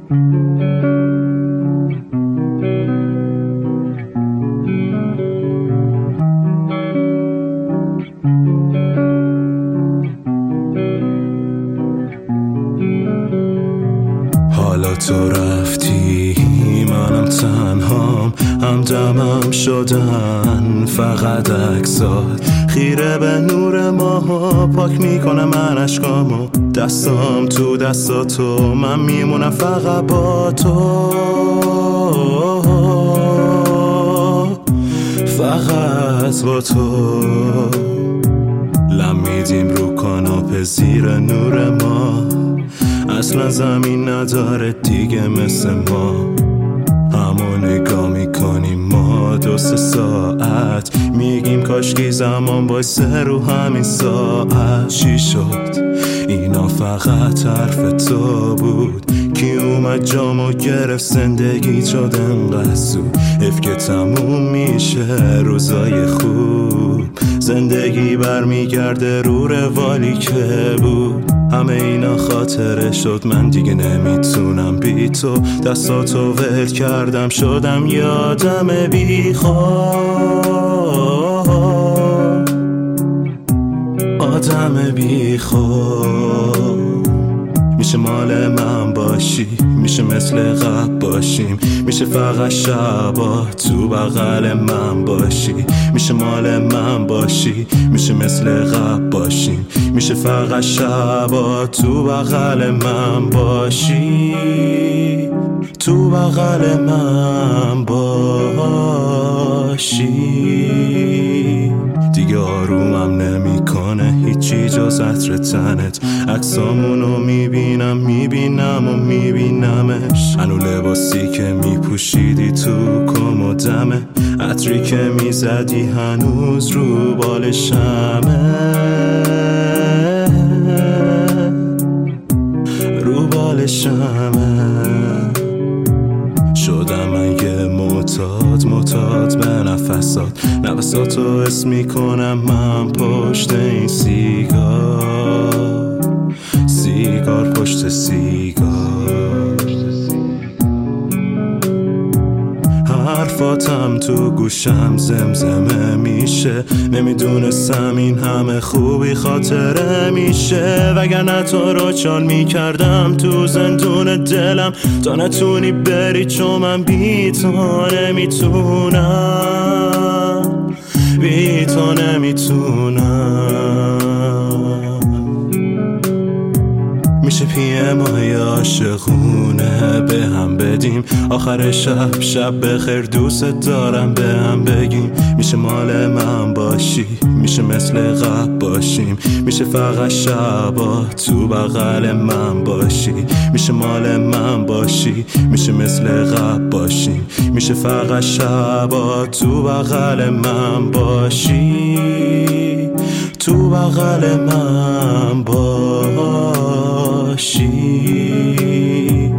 حالا تو رفتی منم تنهام، همدمم شدن فقط عکسات. خیره به نور ماها پاک میکنم من اشکامو، دستام تو دستاتو، من میمونم فقط با تو، فقط با تو. لم میدیم رو کاناپه زیر نور ما، اصلا زمین نداره دیگه مثل ما. همو نگاه میکنیم ما 2-3 ساعت، میگیم کاشکی زمان بایسته رو همین ساعت. چی شد؟ اینا فقط حرف تو بود. کی اومد جامو گرفت زندگی شد انقدر زود. حیف که تموم میشه روزای خوب، زندگی برمیگرده رو روالی که بود. همه اینا خاطره شد، من دیگه نمیتونم بی تو. دستاتو ول کردم شدم یادم بی خود، آدم بی خود. میشه مال من باشی، میشه مثل قبل باشیم، میشه فقط شبا تو بغل من باشی. میشه مال من باشی، میشه مثل قبل باشیم، میشه فقط شبا تو بغل من باشی، تو بغل من باشی. دیگه آرومم نمیکنه هیچی جز عطر تنت. عکسامونو میبینم و میبینمش، هنو لباسی که میپوشیدی تو کمدمه، عطری که میزدی هنوز رو بالشمه، رو بالشمه. شدم من یه معتاد به نفساتو حس میکنم من پشت این سیگار پشت سیگار. حرفاتم تو گوشم زمزمه میشه، نمیدونستم این همه خوبی خاطره میشه. وگرنه تو رو چال میکردم تو زندون دلم، تا نتونی بری چون من بی تو نمیتونم، بی تو نمیتونم. میشه پیمای عاشقونه به هم بدیم، آخر شب بخیر دوست دارم به هم بگیم. میشه مال من باشی، میشه مثل قبل باشیم، میشه فقط شبا تو بغل من باشی. میشه مال من باشی، میشه مثل قبل باشیم، میشه فقط شبا تو بغل من باشی، تو بغل من باشی.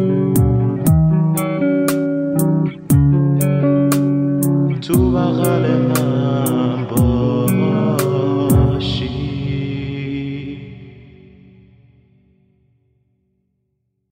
تو بغل